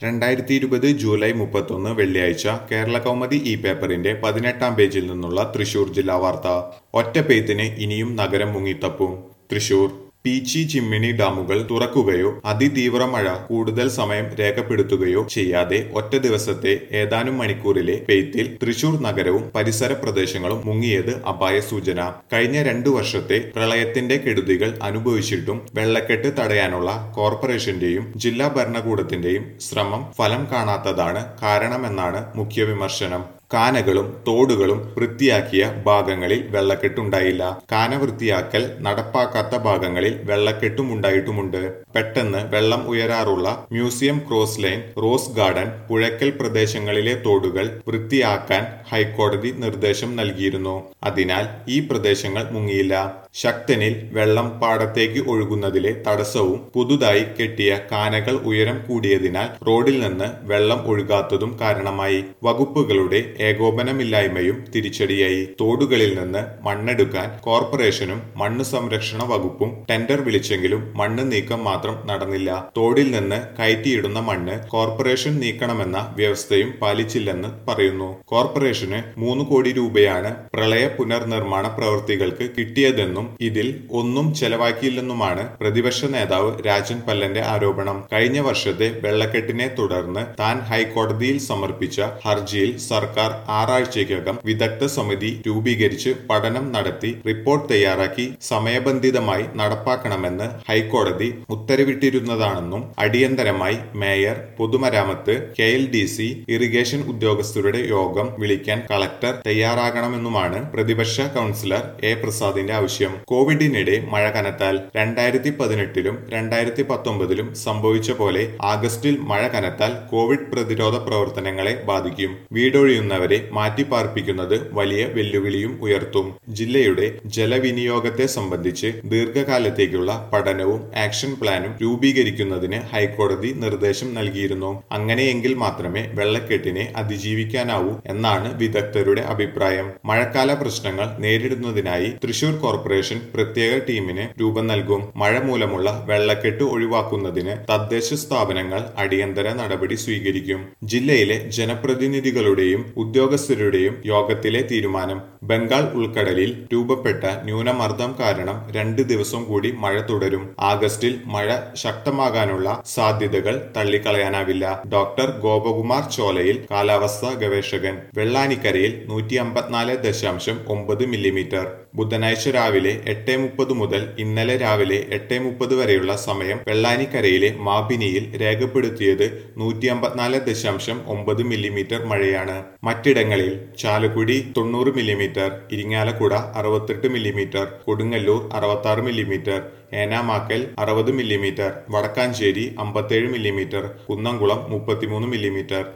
2020 July 31 വെള്ളിയാഴ്ച കേരളകൗമുദി ഈ പേപ്പറിന്റെ 18-ാം പേജിൽ നിന്നുള്ള തൃശൂർ ജില്ലാ വാർത്ത. ഒറ്റപ്പെയ്ത്തിന് ഇനിയും നഗരം മുങ്ങിത്തപ്പും. തൃശൂർ പീച്ചി ചിമ്മിണി ഡാമുകൾ തുറക്കുകയോ അതിതീവ്ര മഴ കൂടുതൽ സമയം രേഖപ്പെടുത്തുകയോ ചെയ്യാതെ ഒറ്റ ദിവസത്തെ ഏതാനും മണിക്കൂറിലെ പെയ്ത്തിൽ തൃശൂർ നഗരവും പരിസര പ്രദേശങ്ങളും മുങ്ങിയത് അപായ സൂചന. കഴിഞ്ഞ 2 വർഷത്തെ പ്രളയത്തിന്റെ കെടുതികൾ അനുഭവിച്ചിട്ടും വെള്ളക്കെട്ട് തടയാനുള്ള കോർപ്പറേഷന്റെയും ജില്ലാ ഭരണകൂടത്തിന്റെയും ശ്രമം ഫലം കാണാത്തതാണ് കാരണമെന്നാണ് മുഖ്യ വിമർശനം. കാനകളും തോടുകളും വൃത്തിയാക്കിയ ഭാഗങ്ങളിൽ വെള്ളക്കെട്ടുണ്ടായില്ല. കാന വൃത്തിയാക്കൽ നടപ്പാക്കാത്ത ഭാഗങ്ങളിൽ വെള്ളക്കെട്ടുമുണ്ടായിട്ടുമുണ്ട്. പെട്ടെന്ന് വെള്ളം ഉയരാറുള്ള Museum Cross Line, Rose Garden, Puzhakkal പ്രദേശങ്ങളിലെ തോടുകൾ വൃത്തിയാക്കാൻ ഹൈക്കോടതി നിർദ്ദേശം നൽകിയിരുന്നു. അതിനാൽ ഈ പ്രദേശങ്ങൾ മുങ്ങിയില്ല. ശക്തനിൽ വെള്ളം പാടത്തേക്ക് ഒഴുകുന്നതിലെ തടസ്സവും പുതുതായി കെട്ടിയ കാനകൾ ഉയരം കൂടിയതിനാൽ റോഡിൽ നിന്ന് വെള്ളം ഒഴുകാത്തതും കാരണമായി. വകുപ്പുകളുടെ ഏകോപനമില്ലായ്മയും തിരിച്ചടിയായി. തോടുകളിൽ നിന്ന് മണ്ണെടുക്കാൻ കോർപ്പറേഷനും മണ്ണ് സംരക്ഷണ വകുപ്പും ടെൻഡർ വിളിച്ചെങ്കിലും മണ്ണ് നീക്കം മാത്രം നടന്നില്ല. തോടിൽ നിന്ന് കയറ്റിയിടുന്ന മണ്ണ് കോർപ്പറേഷൻ നീക്കണമെന്ന വ്യവസ്ഥയും പാലിച്ചില്ലെന്ന് പറയുന്നു. കോർപ്പറേഷന് 3 കോടി രൂപയാണ് പ്രളയ പുനർനിർമ്മാണ പ്രവൃത്തികൾക്ക് കിട്ടിയതെന്നും ഇതിൽ ഒന്നും ചെലവാക്കിയില്ലെന്നുമാണ് പ്രതിപക്ഷ നേതാവ് രാജൻ പല്ലന്റെ ആരോപണം. കഴിഞ്ഞ വർഷത്തെ വെള്ളക്കെട്ടിനെ തുടർന്ന് താൻ ഹൈക്കോടതിയിൽ സമർപ്പിച്ച ഹർജിയിൽ സർക്കാർ 6 ആഴ്ചയ്ക്കകം വിദഗ്ധ സമിതി രൂപീകരിച്ച് പഠനം നടത്തി റിപ്പോർട്ട് തയ്യാറാക്കി സമയബന്ധിതമായി നടപ്പാക്കണമെന്ന് ഹൈക്കോടതി ഉത്തരവിട്ടിരുന്നതാണെന്നും അടിയന്തരമായി മേയർ, പൊതുമരാമത്ത്, KLDC, ഇറിഗേഷൻ ഉദ്യോഗസ്ഥരുടെ യോഗം വിളിക്കാൻ കളക്ടർ തയ്യാറാകണമെന്നുമാണ് പ്രതിപക്ഷ കൗൺസിലർ A പ്രസാദിന്റെ ആവശ്യം. കോവിഡിനിടെ മഴ കനത്താൽ 2018-ലും 2019-ലും സംഭവിച്ച പോലെ ആഗസ്റ്റിൽ മഴ കനത്താൽ കോവിഡ് പ്രതിരോധ പ്രവർത്തനങ്ങളെ ബാധിക്കും. വീടൊഴിയുന്നവരെ മാറ്റിപ്പാർപ്പിക്കുന്നത് വലിയ വെല്ലുവിളിയും ഉയർത്തും. ജില്ലയുടെ ജലവിനിയോഗത്തെ സംബന്ധിച്ച് ദീർഘകാലത്തേക്കുള്ള പഠനവും ആക്ഷൻ പ്ലാനും രൂപീകരിക്കുന്നതിന് ഹൈക്കോടതി നിർദ്ദേശം നൽകിയിരുന്നു. അങ്ങനെയെങ്കിൽ മാത്രമേ വെള്ളക്കെട്ടിനെ അതിജീവിക്കാനാവൂ എന്നാണ് വിദഗ്ധരുടെ അഭിപ്രായം. മഴക്കാല പ്രശ്നങ്ങൾ നേരിടുന്നതിനായി തൃശൂർ കോർപ്പറേഷൻ പ്രത്യേക ടീമിന് രൂപം നൽകും. മഴ മൂലമുള്ള വെള്ളക്കെട്ട് ഒഴിവാക്കുന്നതിന് തദ്ദേശ സ്ഥാപനങ്ങൾ അടിയന്തര നടപടി സ്വീകരിക്കും. ജില്ലയിലെ ജനപ്രതിനിധികളുടെയും ഉദ്യോഗസ്ഥരുടെയും യോഗത്തിലെ തീരുമാനം. ബംഗാൾ ഉൾക്കടലിൽ രൂപപ്പെട്ട ന്യൂനമർദ്ദം കാരണം 2 ദിവസം കൂടി മഴ തുടരും. ആഗസ്റ്റിൽ മഴ ശക്തമാകാനുള്ള സാധ്യതകൾ തള്ളിക്കളയാനാവില്ല. ഡോക്ടർ ഗോപകുമാർ ചോലയിൽ, കാലാവസ്ഥാ ഗവേഷകൻ. വെള്ളാനിക്കരയിൽ 154.9 മില്ലിമീറ്റർ. ബുധനാഴ്ച രാവിലെ 8:30 മുതൽ ഇന്നലെ രാവിലെ 8:30 വരെയുള്ള സമയം വെള്ളാനിക്കരയിലെ മാബിനിയിൽ രേഖപ്പെടുത്തിയത് 154.9 മില്ലിമീറ്റർ മഴയാണ്. മറ്റിടങ്ങളിൽ Chalakudy 90 millimetre, Irinjalakuda 68 millimetre, Kodungallur 66 millimetre, Enamakkal 60 millimetre, Vadakkanchery 57 millimetre, Kunnamkulam 33 millimetre.